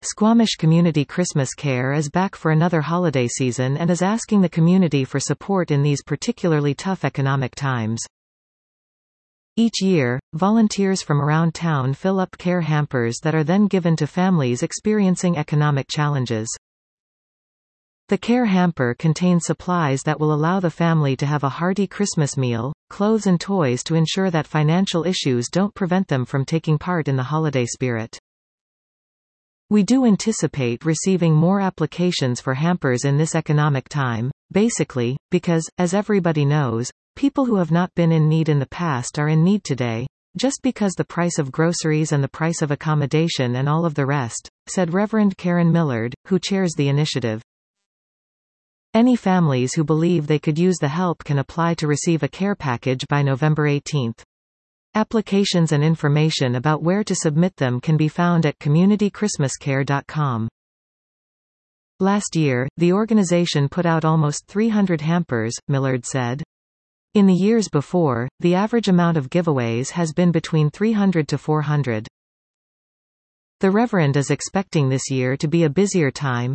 Squamish Community Christmas Care is back for another holiday season and is asking the community for support in these particularly tough economic times. Each year, volunteers from around town fill up care hampers that are then given to families experiencing economic challenges. The care hamper contains supplies that will allow the family to have a hearty Christmas meal, clothes and toys to ensure that financial issues don't prevent them from taking part in the holiday spirit. We do anticipate receiving more applications for hampers in this economic time, basically, because, as everybody knows, people who have not been in need in the past are in need today, just because the price of groceries and the price of accommodation and all of the rest, said Reverend Karen Millard, who chairs the initiative. Any families who believe they could use the help can apply to receive a care package by November 18. Applications and information about where to submit them can be found at communitychristmascare.com. Last year, the organization put out almost 300 hampers, Millard said. In the years before, the average amount of giveaways has been between 300 to 400. The Reverend is expecting this year to be a busier time.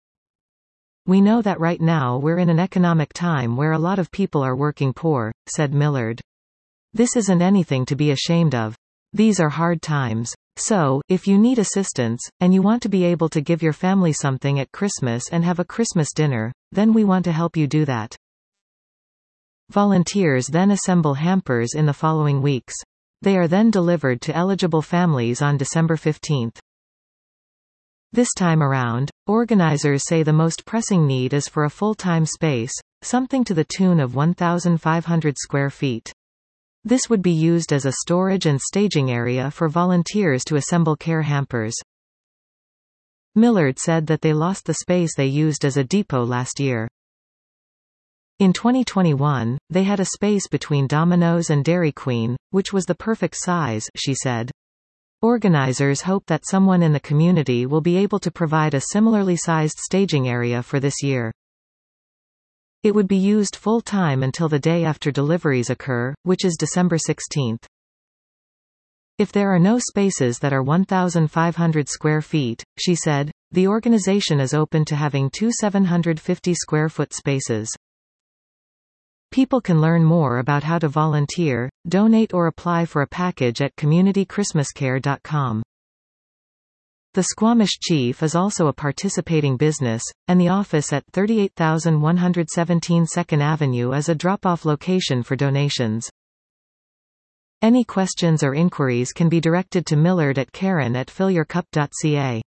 We know that right now we're in an economic time where a lot of people are working poor, said Millard. This isn't anything to be ashamed of. These are hard times. So, if you need assistance, and you want to be able to give your family something at Christmas and have a Christmas dinner, then we want to help you do that. Volunteers then assemble hampers in the following weeks. They are then delivered to eligible families on December 15. This time around, organizers say the most pressing need is for a full-time space, something to the tune of 1,500 square feet. This would be used as a storage and staging area for volunteers to assemble care hampers. Millard said that they lost the space they used as a depot last year. In 2021, they had a space between Domino's and Dairy Queen, which was the perfect size, she said. Organizers hope that someone in the community will be able to provide a similarly sized staging area for this year. It would be used full-time until the day after deliveries occur, which is December 16. If there are no spaces that are 1,500 square feet, she said, the organization is open to having 2 750 square foot spaces. People can learn more about how to volunteer, donate or apply for a package at communitychristmascare.com. The Squamish Chief is also a participating business, and the office at 38,117 2nd Avenue is a drop-off location for donations. Any questions or inquiries can be directed to Millard at karen@fillyourcup.ca.